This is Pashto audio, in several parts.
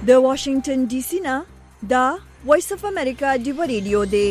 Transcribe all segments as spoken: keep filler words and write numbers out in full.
د واشنگټن ډي سي نه دا وایس اف امریکا دی ریډیو دی.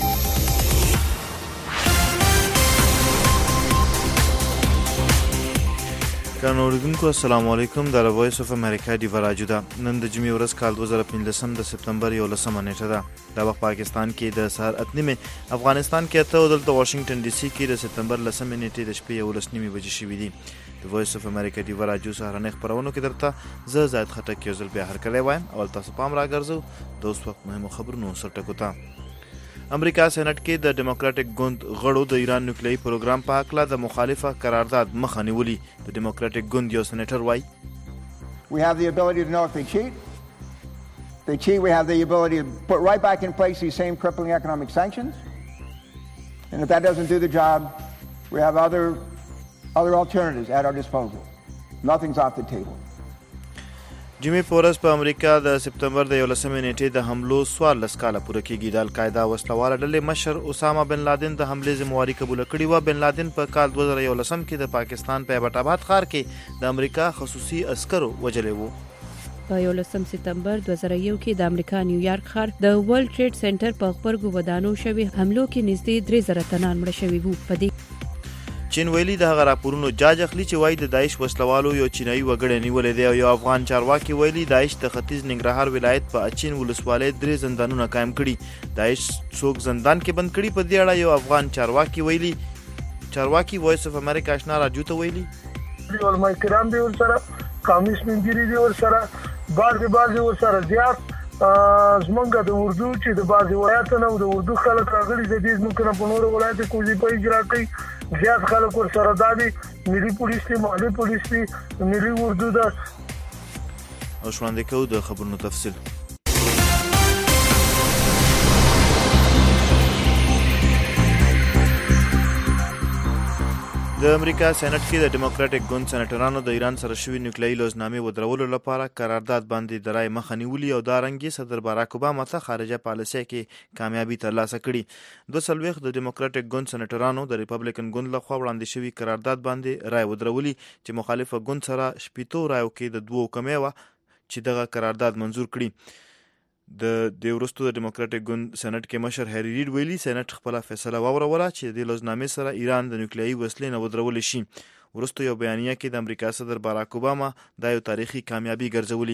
ګرانو اوریدونکو السلام علیکم. د وایس اف امریکا دی راډیو ده. نن د جمعې ورځ کال دوه زره پنځلسم د سپتمبر یولسمه نیټه ده. دا وخت پاکستان کې د سهار اته نیمې، افغانستان کې اته او دلته واشنگټن ډي سي کې د سپتمبر لسمې نیټې د شپې یولس نیمې بجې شوي دي. د وایس اف امریکا دی راډیو سهارنۍ خپرونو کې درته زه زاید خټک یو ځل بیا هرکلی وایم. اول تاسو پام راګرځو د اوس وخت مهمو خبرونو سرټکو ته. امریکا سېنات کې د ډیموکراټک ګوند غړو د ایران نیوکلیري پروګرام په هکله د مخالفه قرارداد مخه نیولې. د ډیموکراټک ګوند یو سېنیټر وایي We have the ability to know if they cheat. They cheat, we have the ability to put right back in place these same crippling economic sanctions. And if that doesn't do the job, we have other other alternatives at our disposal. Nothing's off the table. جمعې په ورځ په امریکا د سپتمبر د یولسمې نیټې د حملو څوارلس کاله پوره کېږي. د القاعده وسلواله ډلې مشر اسامه بن لادن د حملې ذمہواري قبوله کړې وه. بن لادن په کال دوه زره یولسم کې د پاکستان په ایبټ آباد ښار کې د امریکا خصوصي عسکرو وژلی و. په یولسم سپتمبر دوه زره یو کې د امریکا نیویارک ښار د ورلد ټریډ سنټر په غبرګو ودانو شوي حملو کې نږدې درې زره تنان مړه شوي وو. په دې چین ویلي د هغه راپورونو جاج اخلي چې وایي د داعش وسلوالو یو چینایي وګړی نیولی دی. او یو افغان چارواکي ویلي داعش د ختیځ ننګرهار ولایت په اچین ولسوالۍ درې زندانونه قایم کړي. داعش څوک زندان کې بند کړي په دې اړه یو افغان چارواکي ویلي. چارواکي وایس اف امریکا آشنا راډیو ته ویلي علماء کرام دی ورسره، قومي سپینګیري دی ورسره، بعضې بعضې ورسره زیات زمونږ د اردو چې د بعضې ولایتونه او د اردو خلک راغلي د دې زمونږ نه په نورو ولایتو کې وظیفه اجرا کوي. زیات خلک ورسره دا دي، ملي پولیس دي، محلي پولیس دي، ملي اردو ده. او وړاندې کوو د خبرونو تفصیل. د امریکا سېنات کې د ډیموکراټک ګوند سېنیټرانو د ایران سره شوي نیوکلیري لوزنامې ودرولو لپاره قرارداد باندې د رای مخه نیولي او دا رنګ صدر باراک اوباما ته خارجه پالیسۍ کې کامیابي ترلاسه کړي. دوه څلوېښت د ډیموکراټک ګوند سېنیټرانو د ریپبلیکن ګوند لخوا وړاندې شوي قرارداد باندې رای ودرولي چې مخالفه ګوند سره شپېتو رایو کې د دوو کمې وه چې دغه قرارداد منظور کړي. د دې وروستو د ډیموکراټک ګوند سېنات کې مشر هری ریډ ویلي سېنات خپله فیصله واوروله چې د لوزنامې سره ایران د نیوکلیري وسلې نه ودرولی شي. وروسته یو بیانیه کې د امریکا صدر باراک اوباما دا یو تاریخي کامیابي ګرځولي.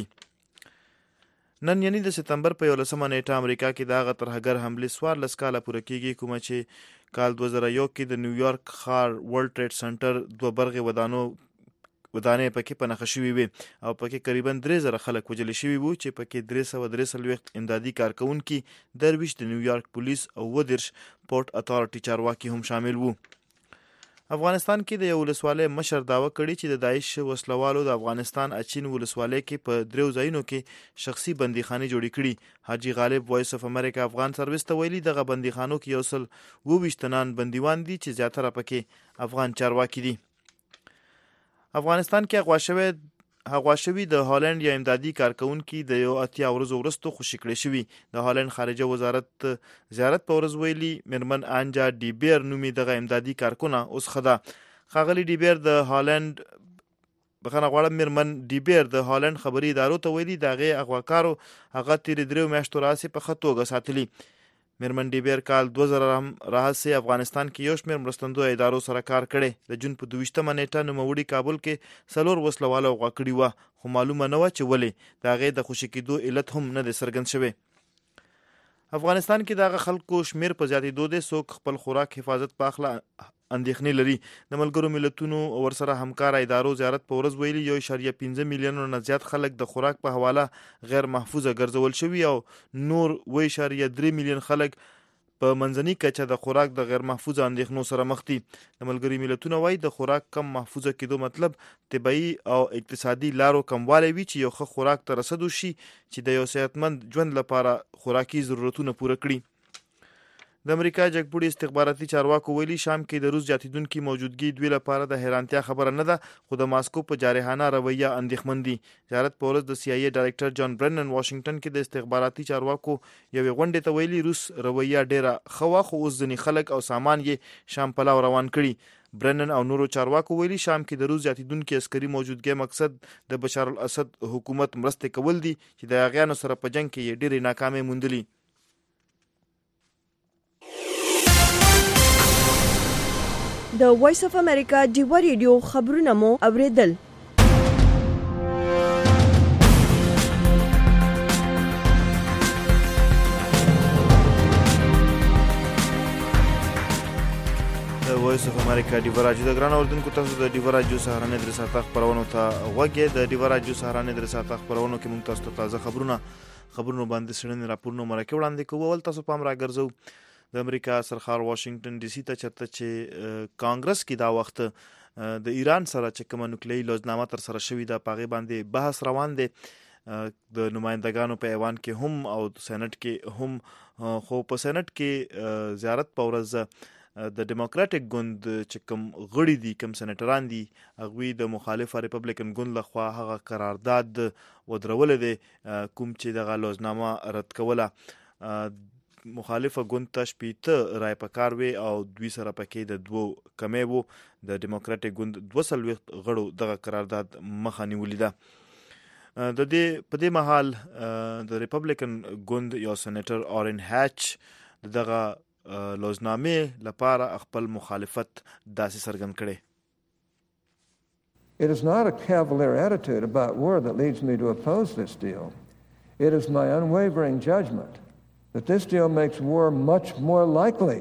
نن یعنی د سپتمبر په یولسمه نیټه امریکا کې د هغه ترهګر حملې څوارلس کاله پوره کېږي کومه چې کال دوه زره یو کې د نیویارک ښار ورلد ټریډ سنټر دوه برغې ودانو ودانې پکې په نښه شوي وي او پکې قریبا درې زره خلک وژلي شوي وو چې پکې درې سوه درې څلوېښت امدادي کارکوونکي، درویشت د نیویارک پولیس او اووه دېرش پورټ اتارټي چارواکي هم شامل وو. افغانستان کې د یو ولسوالۍ مشر دعوه کړې چې د داعش وسلوالو د افغانستان اچین ولسوالۍ کې په دریو ځایونو کې شخصي بندیخانې جوړې کړي. حاجي غالب وایس اف امریکا افغان سرویس ته ویلي دغه بندیخانو کې یو سل اووه ویشت تنان بندیوان دي چې زیاتره پکې افغان چارواکي دي. افغانستان کې اغوا شوی اغوا شوي د هالند یا امدادي کارکوونکي د یو اتیا ورځو وروسته خوشي کړی شوي. د هالند خارجه وزارت زیارت په ورځ ویلي میرمن آنجا ډیبیر نومي دغه امدادي کارکونه اوس ښه ده. ښاغلي ډیبیر د هالند بخښنه غواړم میرمن ډیبیر د هالند خبري ادارو ته ویلي د هغې اغواکارو هغه تېرې دریو میاشتو راهیسې په ښه توګه ساتلي. میرمن ډیبیر کال دوه زره راهیسې افغانستان کې یو شمېر مرستندویه ادارو سره کار کړی. د جون په دویشتمه نیټه نوموړي کابل کې څلور وسلواله اغوا کړي وه خو معلومه نه وه چې ولې. د هغې د خوشي کېدو علت هم نه دی څرګند شوی. افغانستان کې د هغه خلکو شمېر په زیاتېدو دی څوک خپل خوراک حفاظت په هکله اندېښنې لري. د ملګرو ملتونو ورسره همکاره ادارو زیارت په ورځ ویلي یو اعشاریه پنځه میلیونو نه زیات خلک د خوراک په حواله غیر محفوظه ګرځول شوي او نور اوه اعشاریه درې میلیون خلک په منځني کچه د خوراک د غیر محفوظه اندېښنو سره مخ دي. د ملګري ملتونو وایي د خوراک کم محفوظه کېدو مطلب طبیعي او اقتصادي لارو کموالی وي چې یو ښه خوراک ته رسد وشي چې د یو صحتمند ژوند لپاره خوراکي ضرورتونه پوره کړي. د امریکا جګپوړي استخباراتي چارواکو ویلي شام کې د روس زیاتېدونکي موجودګي دوی لپاره د حیرانتیا خبره نه ده خو د ماسکو په جارحانه رویه اندېښمن دي. زیارت په ورځ د سی آی ای ډایرکټر جان برنن واشنگټن کې د استخباراتي چارواکو یوې غونډې ته ویلي روس رویه ډېره ښه وه خو اوس ځینې خلک او سامان یې شام پلو روان کړي. برنن او نورو چارواکو ویلي شام کې د روس زیاتیدونکي عسکري موجودګۍ مقصد د بشار الاسد حکومت مرستې کول دي چې د هغیانو سره په جنگ کې یې ډېرې ناکامۍ موندلي. د وایس اف امریکا ډیوا ریډیو خبرونه مو اوریدل. وایس اف امریکا ډیوا راډیو د ګران اوردونکو تاسو د ډیوا راډیو سهارنې درې ساعته خبرونو ته وګورئ. د ډیوا راډیو سهارنې درې ساعته خبرونو کې موږ تاسو ته تازه خبرونه خبرونو باندې سړنې راپورونه مرکه وړاندې کوو. ول تاسو پام راګرځو د امریکا سرخار واشنگټن ډي سي ته چرته چې کانګرس کې دا وخت د ایران سره چې کوم نوکلیري لوزنامه تر سره شوې ده پاغه باندې بحث روان دی. د نمائندګانو په ایوان کې هم او سېنات کې هم، خو په سېنات کې زیارت په ورځ د ډیموکراټک ګوند چې کوم غړي دي کوم سېنیټران دي هغوی د مخالف ریپبلیکن ګوند لخوا هغه قرارداد ودرول دي کوم چې دغه لوزنامه رد کوله. مخالفه ګوند ته شپېته رای پکار وي او دوی سره پکې د دوو کمې وو. د ډیموکراټک ګوند دوه څلوېښت غړو دغه قرارداد مخه نیولې ده. د دې په دې مهال د ریپبلیکن ګوند یو سېنیټر اورین هیچ دغه لوزنامې لپاره خپل مخالفت داسې څرګند کړي. It is not a cavalier attitude about war that leads me to oppose this deal. It is my unwavering judgment that this deal makes war much more likely.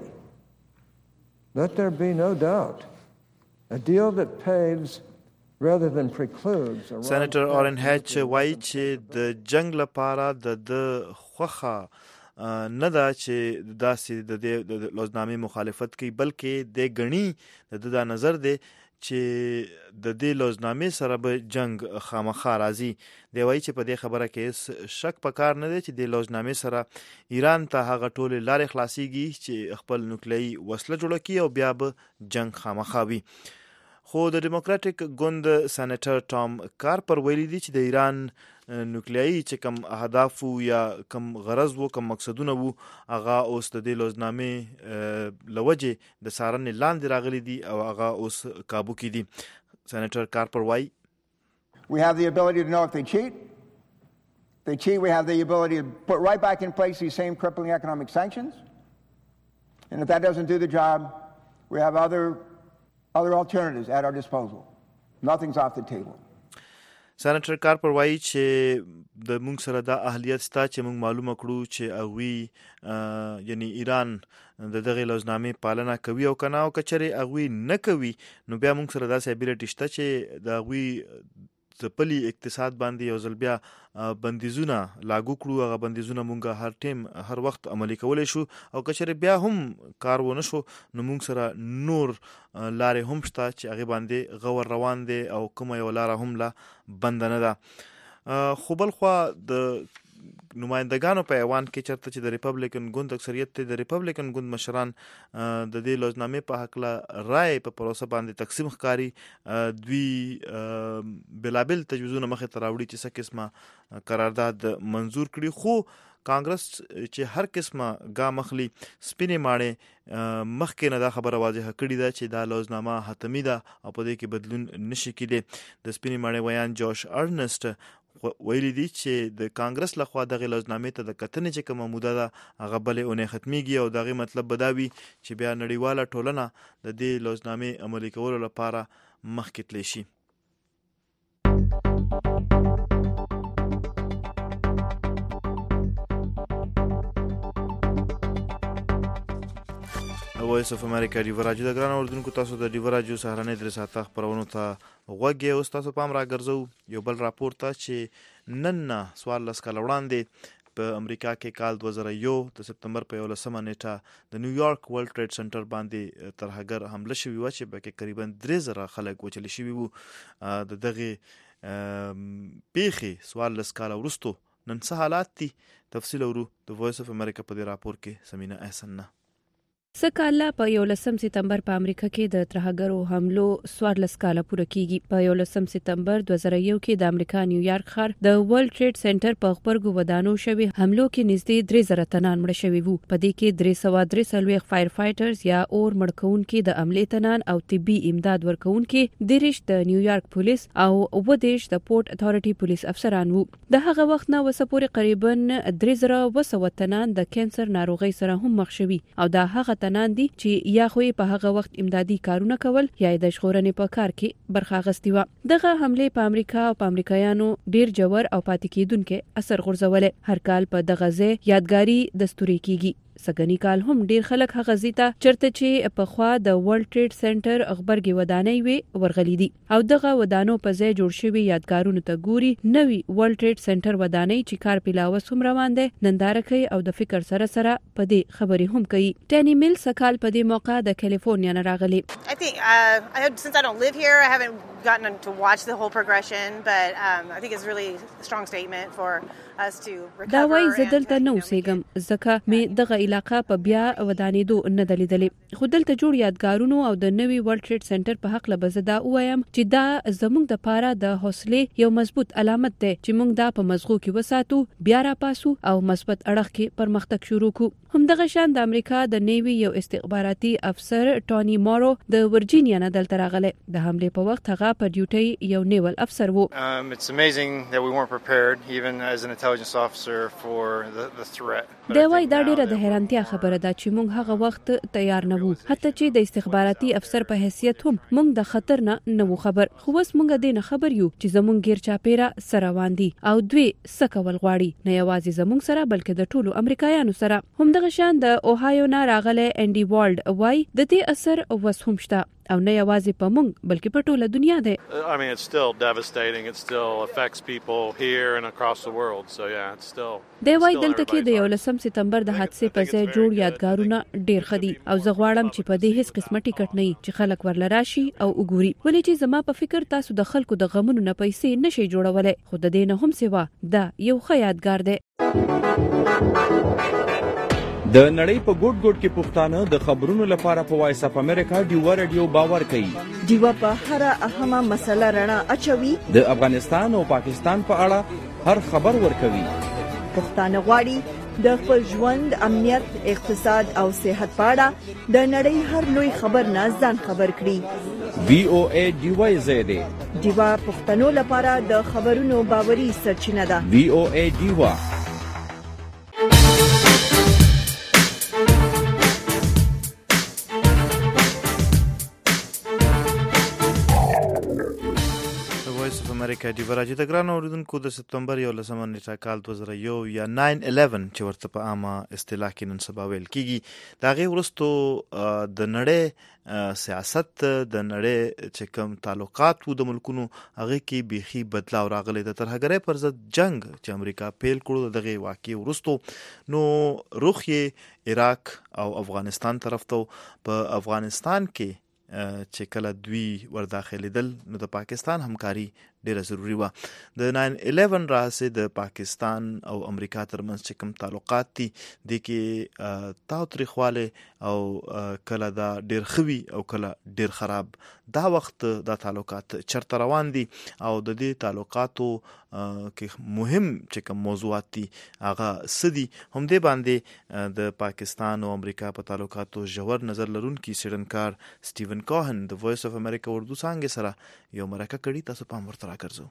Let there be no doubt. A deal that paves rather than precludes. Senator Orrin Hatch وایي چې د جنگ لپاره د د خوخه نه دا چې داسې د دې لوزنامې مخالفت کوي بلکې د غني د د نظر دی چې د دې لوزنامې سره به جنگ خامخا راځي. دی وایي چې په دې خبره کې شک پکار نه دی چې د لوزنامې سره ایران ته هغه ټول لارې خلاصيږي چې خپل نوکلیري وسله جوړه کړي او بیا به جنگ خامخا وي. خو د ډیموکراټک ګوند سېنیټر ټام کارپر ویلي دی چې د ایران نوکلیري چې کوم اهداف یا کوم غرض وو کوم مقصدونه وو هغه اوس د دې لوزنامې لوجه د سارنې لاندې راغلي دي او هغه اوس کابو کې دي. سېنیټر کارپر وایي We have the ability to know if they cheat. They cheat, we have the ability to put right back in place these same crippling economic sanctions. And if that doesn't do the job, we have other other alternatives at our disposal. Nothing's off the table. سېنیټر کارپر وایي چې د موږ سره دا اهلیت شته چې موږ معلومه کړو چې هغوی یعنی ایران د دغې لوزنامې پالنه کوي او کنه او کچرې هغوی نه کوي نو بیا موږ سره داسې ابیلیټي شته چې د هغوی ځپلي اقتصاد باندې یو ځل بیا بندیزونه لاګو کړو. هغه بندیزونه مونږ هر ټیم هر وخت عملي کولی شو او کچرې بیا هم کار ونه شو نو مونږ سره نور لارې هم شته چې هغې باندې غور روان دی او کومه یو لاره هم لا بنده نه ده. خو بل خوا د نمائندګانو په ایوان کې چرته چې د ریپبلیکن ګوند اکثریت ته د ریپبلیکن ګوند مشران د دې لوزنامې په حق رائے په پروسه باندې تقسیم ښکاري. دوی بلابل تجویزونه مخې ته راوړي چې څه قسمه قرارداد منظور کړي خو کانګرس چې هر قسمه ګام اخلي سپینې ماڼې مخکې نه دا خبره واضحه کړې ده چې دا لوزنامه حتمي ده او په دې کې بدلون نشي کېدی. د سپینې ماڼې ویان جوش ارنسټ ویلي دي چې د کانګرس لخوا دغه لوزنامې ته د کتنې چې کومه موده ده هغه بلې اونۍ ختمیږي او دغه مطلب به دا وي چې بیا نړیواله ټولنه د دې لوزنامې عملي کولو لپاره مخکې تللی شي. وایس اف امریکا ډیوا راډیو د ګران اوردونکو تاسو د ډیوا راډیو سهارنې درې ساعته خبرونو ته غوږ اوس تاسو پام راګرځو یو بل راپور ته چې نن نه څوارلس کاله وړاندې په امریکا کې کال دوه زره یو د سپتمبر په یولسمه نیټه د نیویارک ورلد ټریډ سنټر باندې ترهګر حمله شوې وه چې پکې قریبا درې زره خلک وچلي شوي وو. د دغې پیښې څوارلس کاله وروستو نن څه حالات دي تفصیل اورو د وایس اف امریکا په دې راپور کې. سمینا احسن نه سکاله په یولسم سپتمبر په امریکا کې د ترهګرو حملو څوارلس کاله پوره کیږي. په یولسم سپتمبر دوه زره یو کې د امریکا نیویارک ښار د ورلد ټریډ سنټر په خبرګو ودانو شوی حملو کې نږدې درې زره تنان مړه شوي وو. په دې کې درې سوه درې څلوېښت فایر فایټرز یا اور مړکونکي د عملې تنان او طبي امداد ورکونکي، دېرش د نیویارک پولیس او اووه دېرش د پورت اتھارټي پولیس افسران وو. د هغه وخت نه وسه پورې قریبا درې زره اوه سوه تنان د کینسر ناروغۍ سره هم مخ شوي او دا هغه تنان دي چې یا خو په هغه وخت امدادي کارونه کول یا د ژغورنې په کار کې برخه اخیستې وه. دغه حملې په امریکا او په امریکایانو ډیر جوړ او پاتې کېدونکي اثر غورځولې. هر کال په دغه ځای یادګاري دستوري کیږي. سګنی کال هم ډیر خلک هغه ځیته چرته چې په خوا د ورلد ټریډ سنټر خبرګي ودانۍ وي ورغلي دي او دغه ودانو په ځای جوړ شوی یادګارونو ته ګوري. نوی ورلد ټریډ سنټر ودانۍ چې کار پیلاوس هم روان دی، ننداره کوي او د فکر سره سره په دې خبري هم کوي. ټانی میل سکال په دې موقع د کالیفورنیا نه راغلی. I think uh, I since I don't live here, I haven't gotten to watch the whole progression, but um, I think it's really a strong statement for us to recover. دا وایي زه دلته نه اوسېږم ځکه مې دغه علاقه په بیا ودانېدو نه ده لیدلې، خو دلته جوړ یادګارونو او د نوي ورلد ټریډ سنټر په هکله به زه دا ووایم چې دا زموږ دپاره د حوصلې یو مضبوط علامت دی چې موږ دا په مزغو کې وساتو، بیا راپاسو او مثبت اړخ کې پرمختګ شروع کړو. همدغه شان د امریکا د نیوي یو استخباراتي افسر ټونی مورو د ورجینیا نه دلته راغلی. د حملې په وخت هغه په ډیوټۍ یو نیول افسر وو. Um, it's amazing that we weren't prepared even as an intelligence officer for the, the threat. دا وایي دا ډیره د حیرانتیا خبره ده چې موږ هغه وخت تیار نه وو، حتی چې د استخباراتي افسر په حیثیت هم موږ د خطر نه نه وو خبر. خو اوس موږ دې نه خبر یو چې زموږ غیر چاپیره سره روان دي او دوی څه کول غواړي، نه یوازې زموږ سره بلکې د ټولو امریکایانو سره. همدغه شان د اوهایو نه راغلی انډي والډ وایي د دې اثر اوس هم شته او نه یوازې په موږ بلکې په ټوله دنیا دی. I mean it's still devastating. It still affects people here and across the world. So yeah, it's still دی وایي دلته کې د یولسم سپتمبر د حادثې په ځای جوړ یادګارونه ډیر ښه دي او زه غواړم چې په دې هیڅ قسمه ټیکټ نه وي چې خلک ورله راشي او وګوري، ولې چې زما په فکر تاسو د خلکو د غمونو نه پیسې نشئ جوړولی، خو د دې نه هم سوا دا یو ښه یادګار دی. د نړۍ په ګوټ ګوټ کې پښتانه د خبرونو لپاره په وایس اف امریکا ډیوا رادیو باور کوي. ډیوا په هر اهمه مسله رڼا اچوي. د افغانستان او پاکستان په اړه هر خبر ورکوي. پښتانه غواړي د خپل ژوند، امنیت، اقتصاد او صحت په اړه د نړۍ هر لوی خبر نه ځان خبر کړي. وی او ای ډیوا زیاده ډیوا پښتنو لپاره د خبرونو باوري سرچینه ده. وی او ای ډیوا. امریکا دی ورځ د ګران اوریدونکو د سپتمبر یولسمه نیټه کال دوه زره یو یا نو الیون چې ورته په عامه اصطلاح کې نن سبا ویل کیږي. د هغې وروستو د نړۍ سیاست، د نړۍ چې کوم تعلقات وو د ملکونو، هغې کې بیخي بدلاو راغلی. د ترهګرۍ پر ضد جنگ چې امریکا پیل کړو د دغې واقعې وروستو نو رخ یې عراق او افغانستان طرف ته. په افغانستان کې چې کله دوی ورداخلیدل نو د پاکستان همکاري ډیره ضروری وه. د ناین الیون راځي د پاکستان او امریکا ترمنځ چې کوم تعلقات دي د کې تاو تریخواله او کله دا ډیر خوي او کله ډیر خراب. دا وخت دا تعلقات چرته روان دي او د دې تعلقاتو کې مهم چې کوم موضوعات دي هغه سدي هم دې باندې د پاکستان او امریکا په تعلقاتو ژور نظر لرونکي سیډنکار سټیون کوهن د وایس اف امریکا اردو څانګې سره یو مرکه کړي. تاسو پام ورته راکړئ.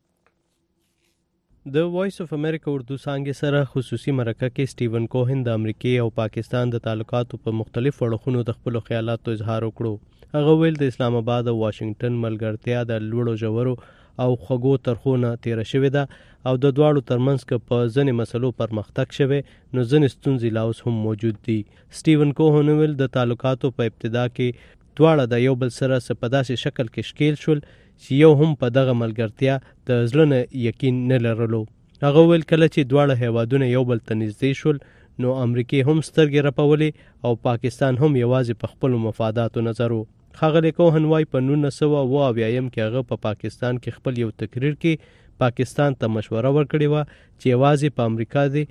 د وایس اف امریکا اردو څانګې سره خصوصي مرکه کې سټیون کوهن د امریکا او پاکستان د تعلقاتو په مختلفو اړخونو د خپل خیالاتو اظهار وکړو. هغه ویل د اسلام آباد او واشنگټن ملګرتیا د لوړو ژورو او خوږو ترخونه تیره شوې ده او د دواړو ترمنځ که په ځینې مسلو پرمختګ شوی نو ځینې ستونزې لا اوس هم موجود دي. سټیون کوهن ویل د تعلقاتو په ابتدا کې دواړه د یو بل سره څه په داسې شکل کې ښکیل شول چې یو هم په دغه ملګرتیا د زړه نه یقین نه لرلو. هغه ویل کله چې دواړه هیوادونه یو بل ته نږدې شول نو امریکې هم سترګې رپولې او پاکستان هم یوازې په خپلو مفاداتو نظر و. ښاغلی کوهن وایي په نولس سوه اوه اویایم کې هغه په پاکستان کې خپل یو تقریر کې پاکستان ته مشوره ورکړې وه چې یوازې په امریکا دی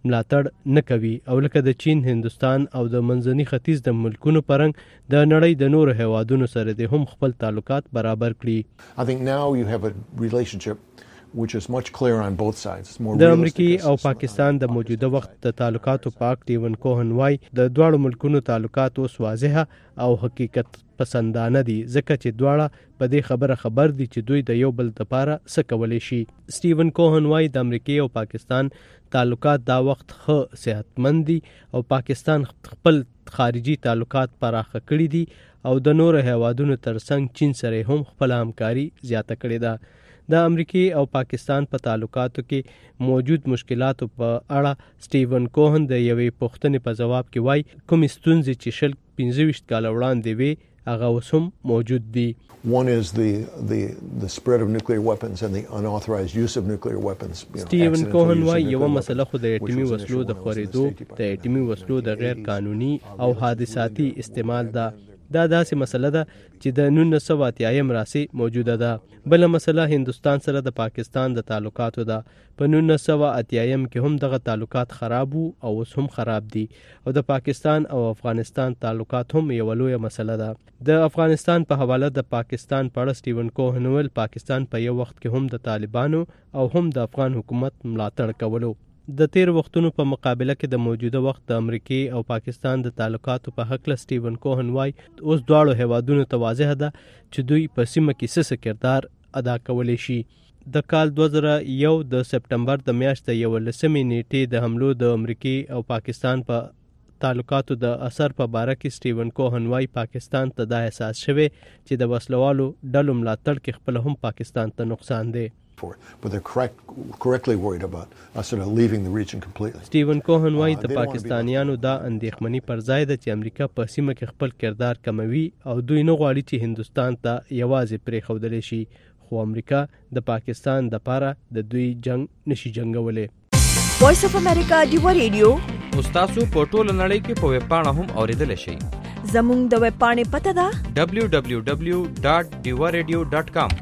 ملاتړ نه کوي او لکه د چین، هندستان او د منځني ختیځ د ملکونو پرنګ د نړۍ د نورو هیوادونو سره د هم خپل تعلقات برابر کړي. I think now you have a relationship which is much clearer on both sides. د امریکا او پاکستان د موجوده وخت د تعلقاتو په اړه سټیون کوهن وایي د دواړو ملکونو تعلقات اوس واضحه او حقیقت پسندانه دي ځکه چې دواړه په دې خبره خبر دي چې دوی د یو بل لپاره څه کولی شي. سټیون کوهن وایي د امریکا او پاکستان تعلقات دا وخت ښه صحتمند دي او پاکستان خپل خارجي تعلقات پراخه کړي دي او د نورو هیوادونو ترڅنګ چین سره هم خپل همکاري زیاته کړې ده. د امریکا او پاکستان په تعلقاتو کې موجود مشکلاتو په اړه سټیون کوهن د یوې پوښتنې په جواب کې وایي کوم ستونزې چې شل پنځه ویشت کاله وړاندې وي هغه اوس هم موجود دي. One is the the the spread of nuclear weapons and the unauthorized use of nuclear weapons. سټیون کوهن وایي یو مسله خو د اټومي وسلو د خورېدو د اټومي وسلو د غیر قانوني او حادثاتي استعمال ده. دا داسې مسله ده چې د نولس سوه اتیایم راسي موجوده ده. بل مسله هندستان سره د پاکستان د تعلقاتو ده. په نولس سوه اتیایم کې هم دغه تعلقات خراب وو او اوس هم خراب دي او د پاکستان او افغانستان تعلقات هم یو لویه مسله ده. د افغانستان په حواله د پاکستان په اړه سټیون کوهن ویل پاکستان په یو وخت کې هم د طالبانو او هم د افغان حکومت ملاتړ کولو. د تیر وختونو په مقابله کې د موجوده وخت د امریکا او پاکستان د تعلقاتو په حق له سټیون کوهن وایي اوس دواړو هیوادونو ته واضح ده چې دوی په سیمه کې څه کردار ادا کولی شي. د کال دوه زره یو د سپټمبر د میاشتې یولسمې نیټې د حملو د امریکا او پاکستان په تعلقاتو د اثر په باره کې سټیون کوهن وایي پاکستان ته دا احساس شوی چې د وسلوالو ډلو ملاتړ کې خپل هم پاکستان ته نقصان دی. But they're correct, correctly worried about us sort of leaving the region completely. سټیون کوهن وایي د پاکستانیانو دا اندېښمني پر ځای ده چې امریکا په سیمه کې خپل کردار کموي او دوی نه غواړي چې هندستان ته یوازې پرېښودلی شي خو امریکا د پاکستان دپاره د دوی جنگ نشي جنګولی. وایس اف امریکا ډیوا ریډیو تاسو په ټوله نړۍ کې په ویب پاڼه هم اوریدلی شئ. زموږ د ویب پاڼې پته ده دبلیو دبلیو دبلیو ډاټ ډیوا ریډیو ډاټ کام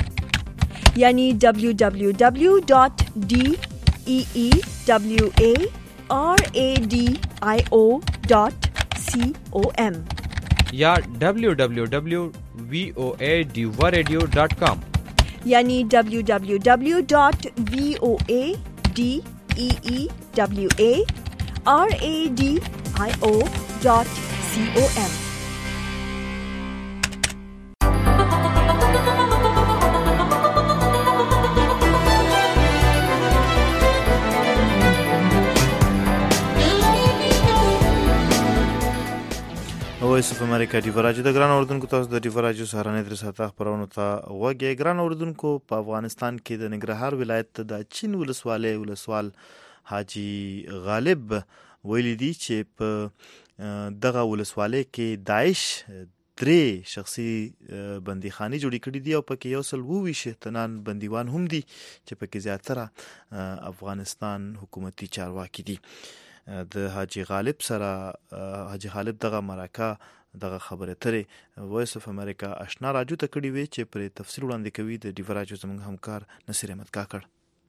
یعنی دبلیو دبلیو دبلیو ډاټ ډی ای ای ډبلیو ای آر ای ډی آی او ډاټ سی او ایم یا دبلیو دبلیو دبلیو وی او ای ډیوا ریډیو ډاټ کام یعنی دبلیو دبلیو دبلیو ډاټ وی او ای ڈی ای ای ڈبلیو اے آر اے ڈی آئی او ڈاٹ سی او ایم. وایس اف امریکا ډیوا راډیو د ګران اردوونکو تاسو د ډیوا راډیو سهارنۍ درې ساعته خبرونه ته وګورئ. ګران اردوونکو په افغانستان کې د ننګرهار ولایت د چین ولسوالۍ ولسوال حاجی غالب ویلي دي چې په دغه ولسوالۍ کې داعش درې شخصي بندیخانې جوړې کړې دي او پکې یو سل اووه ویشت تنان بندیوان هم دي چې پکې زیاتره افغانستان حکومتي چارواکي دي. د حاجی غالب سره حاجی غالب دغه مرکه دغه خبره ترې وایس اف امریکا آشنا راجو ته کړي وي چې پر تفصیل وړاندې کوي د ډیوا راجو زموږ همکار نصیر احمد کاکړ.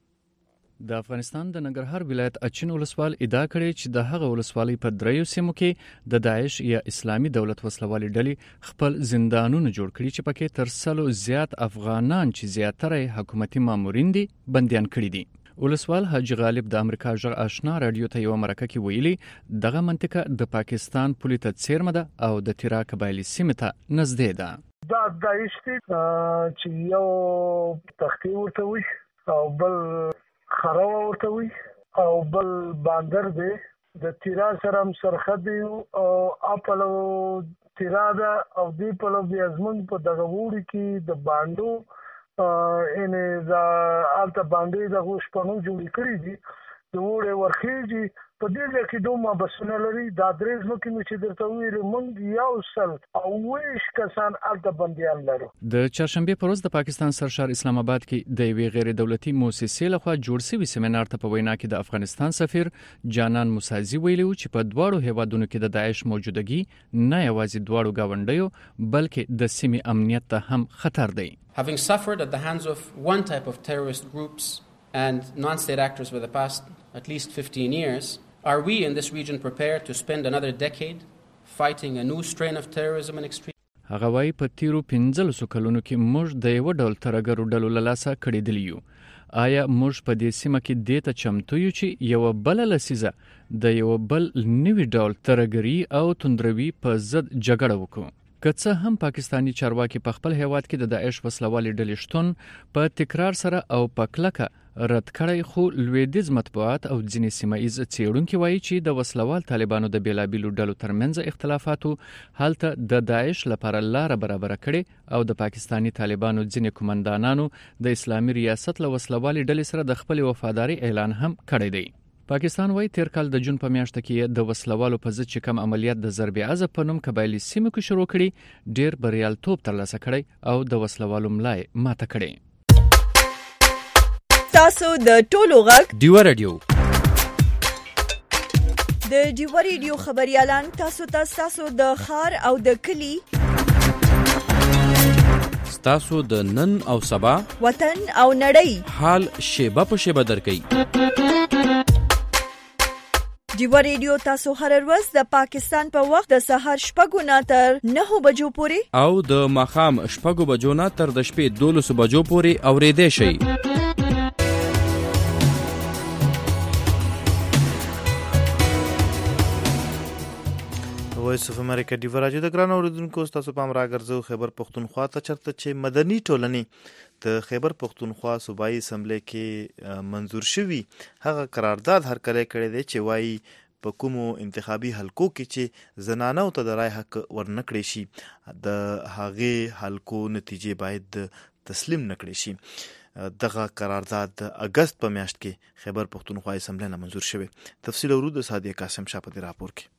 د افغانستان د ننګرهار ولایت اچین ولسوال ادعا کړې چې د هغه ولسوالۍ په دریو سیمو کې د داعش یا اسلامي دولت وسلوالي ډلې خپل زندانونه جوړ کړي چې پکې تر سلو زیات افغانان چې زیاتره حکومتي مامورین دي بندیان کړي دي. ولسوال حاجی غالب د امریکا ژغ آشنا رادیو ته یو مرکه کې ویلي دغه منطقه د پاکستان پولي ته څیرمه ده او د تیرا قبایلی سیمه ته نږدې ده. دا د ایشتي چې یو تختی ورته وي او بل خرو ورته وي او بل باندر دی د تیرا سره هم سرحد او اپلو تیرا ده او دی په لو بیا زمونږ په دغه وړي کې د باندو ان ز الته باندې د غوښپنو جوړې کړې دي د وړې ورخېږي په دې ځکه دومره بسونه لري دا درې ځمکې مې چې درته ویلې موږ یو سل او ویش کسان الته بندیان لرو. د چهارشنبې په ورځ د پاکستان سرشار اسلام آباد کې د یوې غیر دولتي موسسې لخوا جوړ شوي سیمینار ته په وینا کې د افغانستان سفیر جانان موسازي ویلي چې په دواړو هیوادونو کې د داعش موجودګي نه یوازې دواړو گاونډیو بلکې د سیمې امنیت ته هم خطر دی. Having suffered at the hands of one type of terrorist groups and non-state actors for the past at least fifteen years, are we in this region prepared to spend another decade fighting a new strain of terrorism and extremism? هغه وايي په تیرو پنځلسو کلونو کې موږ د یو ډول ترګرو ډلو له لاسه کړېدلی یو. آیا موږ په دې سیمه کې دې ته چمتو یو چې یو بل لسیزه د یو بل نوي ډول ترګري او توندروي په ضد جګړه وکړو؟ که څه هم پاکستانی چارواکي په خپل هیواد کې د داعش وسلوالې ډلې شتون په تکرار سره او په کلکه رد کړی، خو لویدیځ مطبوعات او ځینې سیمایي څېړونکي وایي چې د وسلوال طالبانو د بېلابېلو ډلو ترمنځ اختلافاتو هلته د داعش لپاره لاره برابره کړې او د پاکستانی طالبانو ځینې قومندانانو د اسلامي ریاست له وسلوالې ډلې سره د خپل وفاداری اعلان هم کړی دی. پاکستان وایي تیر کال د جون په میاشت کې د وسلوالو په ضد چې کوم عملیات د ضرب عزب په نوم قبایلي سیمو کې شروع کړي ډیر بریالیتوب ترلاسه کړی او د وسلوالو ملای ماته کړي. تاسو د ټولو غږ ډیوا رادیو د ډیوا رادیو خبريالان تاسو ته تاسو د خار او د کلی تاسو د نن او سبا وطن او نړۍ حال شیبه په شیبه درکې. ډیوا رادیو تاسو هر ورځ د پاکستان په وخت د سهار شپږو نه تر نهو بجو پورې او د ماښام شپږو بجو نه تر د شپې دولسو بجو پورې اورېدای شئ. وایس اف امریکا ډیوا رادیو د ګران اوریدونکو تاسو پام راګرځو خیبر پختونخوا ته چرته چې مدني ټولنې د خیبر پختونخوا صوبایي اسمبلی کې منظور شوی هغه قرارداد هرکلی کړی دی چې وایي په کومو انتخابي حلقو کې چې زنانو ته د رای حق ورنکړی شي د هغې حلقو نتیجې باید تسلیم نکړي شي. دغه قرارداد د اگست په میاشت کې خیبر پختونخوا اسمبلی نه منظور شوی. تفصیل ورو د صادق قاسم شاه په دې راپور کې.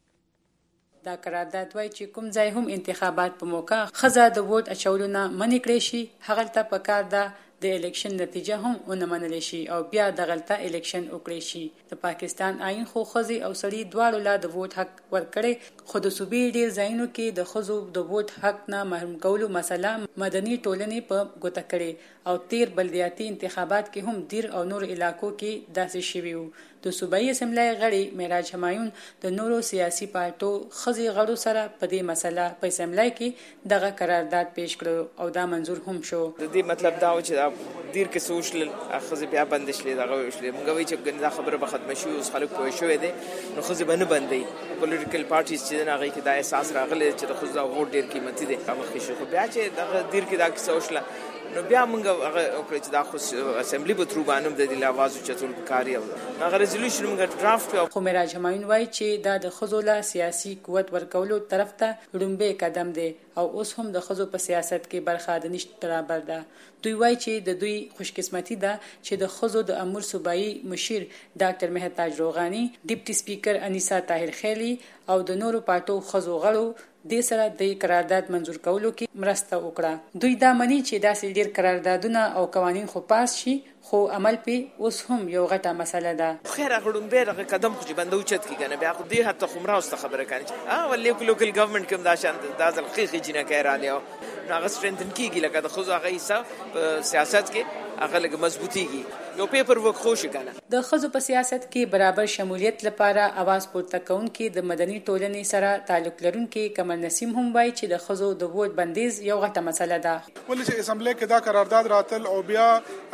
دا قرارداد وایي چې کوم ځای هم انتخابات په موقع ښځه د ووټ اچولو نه منع کړی شي هغلته پکار ده د الیکشن نتیجه هم ونه منلی شي او بیا دغلته الیکشن وکړی شي. د پاکستان آئین خو ښځې او سړي دواړو لا د ووټ حق ورکړی، خو د صوبې ډېر ځایونو کې د ښځو د ووټ حق نه محروم کولو مسله مدني ټولنې په ګوته کړې او تیر بلدیاتي انتخابات کې هم دیر او نور علاقو کې داسې شوي وو. د صوبایي اسمبلی غړي معراج همایون د نورو سیاسي پارټو ښځې غړو سره په دې مسله په اسمبلی کې دغه قرارداد پیش کړو او دا منظور هم شو. د دې مطلب دا و چې دیر کې سوشل ښځې بیا بندې شلې دغه وشلې موږ وایو چې دا خبره به ختمه شي اوس خلک پوه شوی دی نو ښځې به نه بندوي. پولیټیکل پارټیز چې د هغې کې دا احساس راغلی چې د ښځو دا ووټ ډېر قیمتي دی مخکې شو، خو بیا چې دغه دیر کې دا کیسه وشله نو بیا موږ هغه وکړه چې دا خو اسمبلی په ترو باندې د دې اواز اوچتول پکار یو هغه ریزولوشن موږ ډرافټ کړو. خو معراج همایون وایي چې دا د ښځو له سیاسي قوت ورکولو طرف ته لومړی قدم دی او اوس هم د ښځو په سیاست کې برخه د نشت برابر ده. دوی وایي چې د دوی خوشقسمتي ده چې د ښځو د امور صوبایي مشیر ډاکټر مهتاج روغاني، ډیپټي سپیکر انیسا طاهر خیلی او د نورو پارټو ښځو غړو د سره د قرارداد منظور کولو کې مرسته وکړه. دوی دا مني چې داسې ډیر قراردادونه او قوانین خو پاس شي خو عمل په اوس هم یو غټه مسله ده. خیر غړم به دغه قدم خو چې بنده اوچت کی کنه بیا خو دې حتی خمره واست خبره کوي اه ولې لوکل ګورنمنت کوم دا شان د ازل خيخي جنہ کایرانه ناغه سترنتن کیږي لکه د خو هغه حصہ په سیاست کې هغه لګ مضبوطیږي یو پیپر ورک خوش کنه. د خزو په سیاست کې برابر شمولیت لپاره आवाज پورته کوونکي د مدني ټولنې سره تعلق لرونکي کمال نسیم هم وایي چې د خزو د ووټ بندیز یو غټه مسله ده. ولې چې اسمبلی کې دا قرارداد راتل او بیا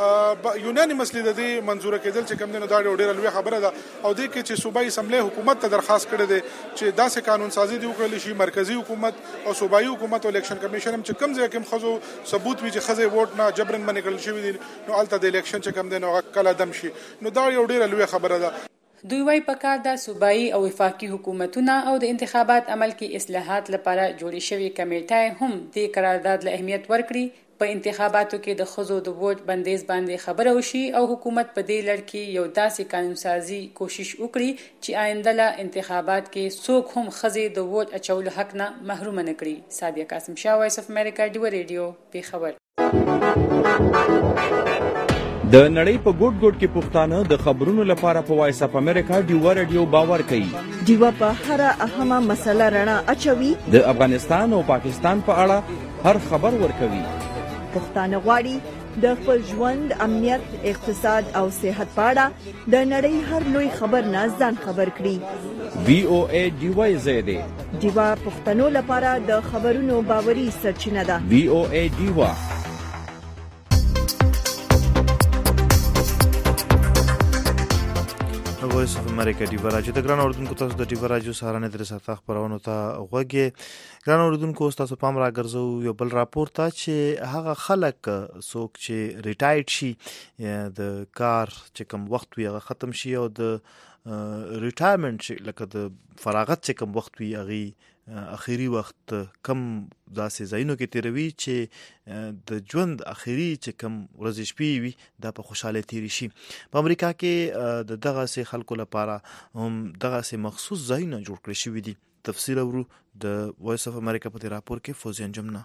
یونانیمسلی د دې منزوره کېدل چې کوم دنه دا ډېره لوی خبره ده او د کې چې صوبایي اسمبلی حکومت ته درخواست کړی دی چې داسې قانون سازي دی وکړي شي مرکزی حکومت او صوبایي حکومت او الیکشن کمیشن هم چې کوم ځای کې خزو ثبوت وي چې خزه ووټ نه جبرن منې کړل شوی دي نو الته د الیکشن چې کوم دنه کله دم شي نو دا یو ډیره لوی خبره ده. دوی وايي پکار د صوبایي او وفاقي حکومتونه او د انتخابات عمل کې اصلاحات لپاره جوړې شوې کمیټه هم د قرارداد له اهمیت ورکړي. په انتخاباتو کې د خزو د ووټ بندیز باندې خبره وشي او حکومت په دې لړ کې یو داسې قانون سازي کوشش وکړي چې آینده له انتخابات کې څوک هم خزې د ووټ اچولو حق نه محروم نه کړي. صادق قاسم شاه، وایس اف امریکا، ډیوا رادیو، پیښور. د نړۍ په ګوټ ګوټ کې پښتانه د خبرونو لپاره په وایس اف امریکا ډیوا رادیو باور کوي. ډیوا په هر اهمه مسله رڼا اچوي. د افغانستان او پاکستان په اړه هر خبر ورکوي. پښتانه غواړي د خپل ژوند، امنیت، اقتصاد او صحت په اړه د نړۍ هر لوی خبر نه ځان خبر کړي. وی او ای ډیوا زیاده ډیوا پښتنو لپاره د خبرونو باوري سرچینه ده. وی او ای ډیوا وایس اف امریکا ډیوا راجو د ګران اردوونکو تاسو د ډیوا راجو سهارنه درې ساعته خبرونه ته غوږی. ګران اردوونکو تاسو پام را ګرځو یو بل راپور ته چې هغه خلک څوک چې ریټایرډ شي د کار چې کوم وخت وي هغه ختم شي او د ریټایرمنټ لکه د فراغت چې کوم وخت وي هغه اخیری وخت کم داسې ځایونو کې تیروي چې د ژوند اخیری چې کم ورځې شپې وي دا په خوشاله تیری شي. په امریکا کې د دغه سه خلکو لپاره هم دغه سه مخصوص ځایونه جوړ کړی شوی دي. تفصیل ورو د وایس اف امریکا په راپور کې فوزیان جمنا.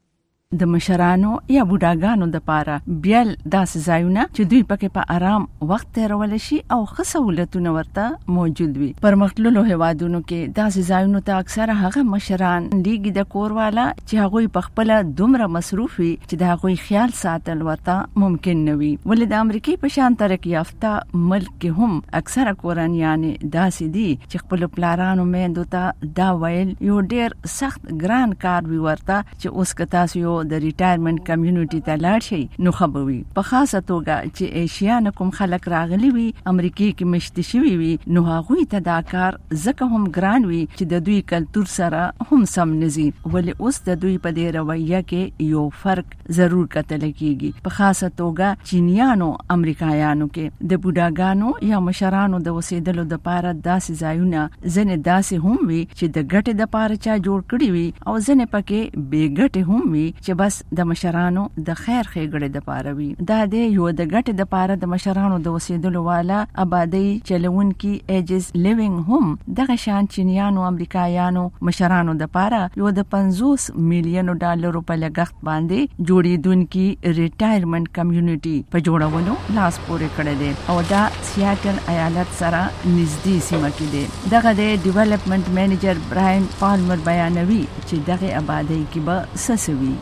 د مشرانو یا بوډاګانو د پاره بیل داس ځایونه چې دوی پکې په آرام وخت تیرول شي او ښه سہولتونه ورته موجود وي. پرمختللو هیوادونو کې داس ځایونو ته اکثر هغه مشران لیګي د کوروالا چې هغه په خپل دومره مصروف وي چې د هغه خیال ساتل ورته ممکن نه وي. ولې د امریکای په شان ترقی یافته ملک کې هم اکثر کورنیان داسې دي چې خپل پلارانو میندو ته دا ویل یو ډیر سخت ګران کار وي ورته چې اوس که تاسو یو د ریټایرمنټ کمیونټي ته لاړ شي نو خبروي. په خاصه توګه چې ایشیا نه کوم خلک راغلي وي امریکای کې مشت شوی وي نو هغه ته دا کار زکه هم ګران وي چې د دوی کلچر سره هم سم نزي. ولې اوس د دوی په دې رویه کې یو فرق ضرور کتل کیږي. په خاصه توګه چینیانو امریکایانو کې د بوډاګانو یا مشرانو د وسیدلو د پاره داسې ځایونه ځنه داسې هم وي چې د ګټې د پاره چا جوړ کړی وي او ځنه پکې بے ګټې هم وي چې بس د مشرانو د خیر خېګړې د پاره وي. دا د یو د ګټې د پاره د مشرانو د وسیدلو والا آبادی چلون کی ایجز لیوینګ هم دغه شان چینیانو امریکایانو مشرانو د پاره یو د پنځوس میلیونو ډالرو په لګښت باندې جوړیدونکي ریټایرمنټ کمیونټي په جوړولو لاس پورې کړی دی او دا سیاتل ایالت سره نږدې سیمه کې دی. دغه د ډیولپمنٹ مینیجر براین پالمر بیانوي چې دغه آبادی کې به سسوي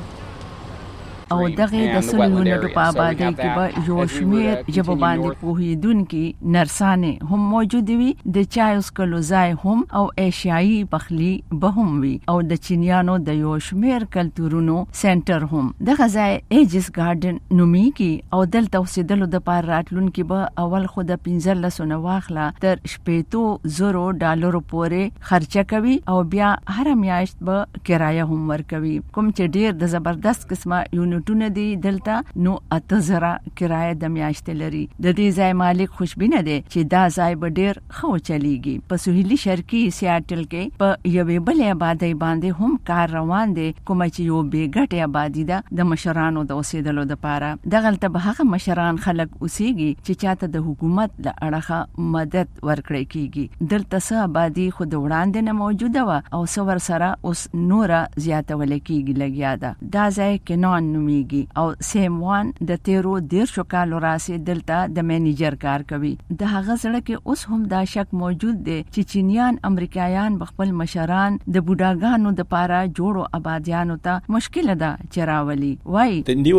او دغه د سلمونو په آبادی کې به یو شمیر ژبه باندې پوهیدونکي نرسانه هم موجود وي. د چای اسکلو ځای هم او ایشیایي پخلی به هم وي او د چینیانو د یو شمیر کلتورونو سنټر هم. دغه ځای ایجز ګارډن نومیږي او دلته اوسېدلو د پاره راتلونکي به اول خو د پنځه لسو واخله تر شپږ زره ډالرو پورې خرچه کوي او بیا هر میاشت به کرایه هم ورکوي. کوم چې ډیر د زبردست قسمه یونټونه دي دلته نو اته زره کرایه د میاشتې لري. د دې ځای مالک خوشبینه دی چې دا ځای به ډیر ښه چلیږي. په سویلي شرقي سیاتل کې په یوې بلې آبادی باندې هم کار روان دی کوم چې یو بې ګټې آبادی ده د مشرانو د اوسېدلو لپاره. دغلته به هغه مشران خلک اوسېږي چې چاته د حکومت له اړخه مدد ورکړي کیږي. دلته څه آبادی خو د وړاندې نه موجوده و او څور سره اوس نوره زیاتول کیږي لګیا ده. دا ځای کینان نومي او سیم وان د تیرو دیرشو کالو راسي دلته د مینیجر کار کوي. د هغه سره کې اوس هم دا شک موجود دی چې چینیان امریکایان بخپل مشران د بوډاګانو د پاره جوړو آبادیانو ته مشکل ده چراولي. وای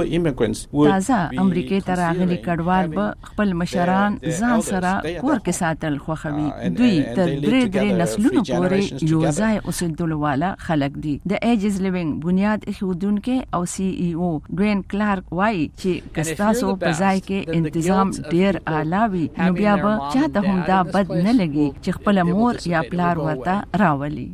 تازه امریکای ته راغلي کډوال به خپل مشران ځان سره کور کې ساتل خوښوي. دوی تر درې درې نسلونو پورې یو ځای اوسېدل والا خلک دي. د ایجز لیوینګ بنیاد ایښودونکو او سی ای او ډوین کلارک وایي چې کستاسو په ځای کې انتظام ډیر اعلی وي نو بیا به چاته هم دا بد نه لګي چې خپل مور یا پلار ورته راولي.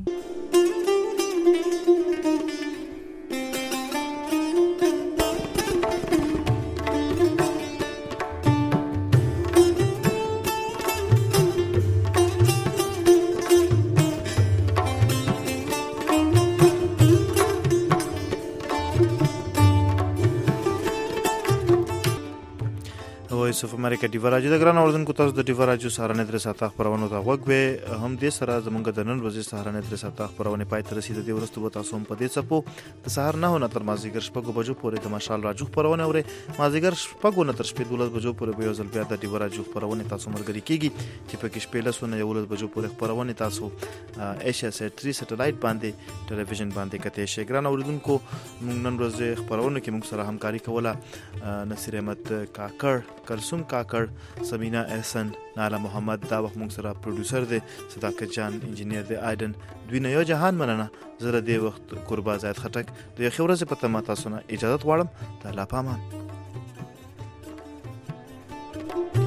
وایس اف امریکا ډیوا راجو د ګران اوردونکو تاسو د ډیوا راجو سهارنه درې ساعته خبرونه ته وګوي هم دې سره زمونږ د نن ورځې سهارنه درې ساعته خبرونه پای ته رسیدي د ورستو به تاسو هم په دې څپو د سهار نه نه تر مازیګر شپږ بجو پورې د مشال راجو خبرونه اوري مازیګر شپږ نه تر شپږ دولس بجو پورې به یو ځل بیا د ډیوا راجو خبرونه تاسو مرګري کیږي چې په کې شپې له سونه یو ولس بجو پورې خبرونه تاسو ایشیا سټ تھری سټلایټ باندې ټلویزیون باندې کته شي ګران اوردونکو موږ نن ورځې خبرونه کې موږ سره همکاري کوله نصیر احمد کاکړ کلثوم کاکړ سمینا احسن نالا محمد دا وخت موږ سره پروډوسر دی صداقت جان انجینیر دی آیدن دوی نه یو جهان مننه زره دی وخت قربا زید خټک د یو خبره په تمه تاسو نه اجازه غواړم د الله پامان